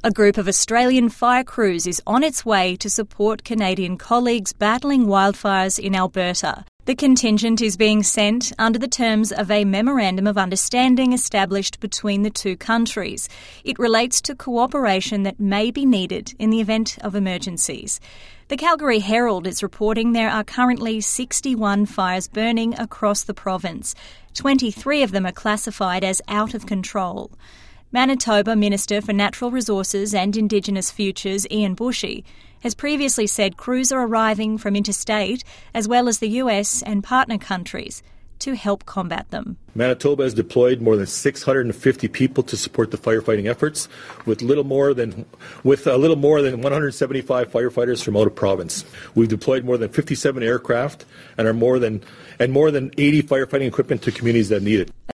A group of Australian fire crews is on its way to support Canadian colleagues battling wildfires in Alberta. The contingent is being sent under the terms of a Memorandum of Understanding established between the two countries. It relates to cooperation that may be needed in the event of emergencies. The Calgary Herald is reporting there are currently 61 fires burning across the province. 23 of them are classified as out of control. Manitoba Minister for Natural Resources and Indigenous Futures, Ian Bushey, has previously said crews are arriving from interstate as well as the US and partner countries to help combat them. Manitoba has deployed more than 650 people to support the firefighting efforts, with a little more than 175 firefighters from out of province. We've deployed more than 57 aircraft and more than 80 firefighting equipment to communities that need it.